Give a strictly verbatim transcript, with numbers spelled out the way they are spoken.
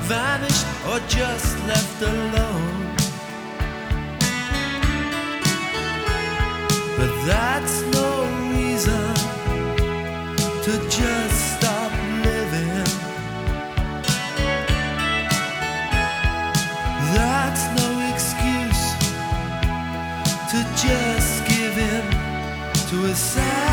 vanished or just left alone. But that's no reason to just stop living. That's no excuse to just give in to a sad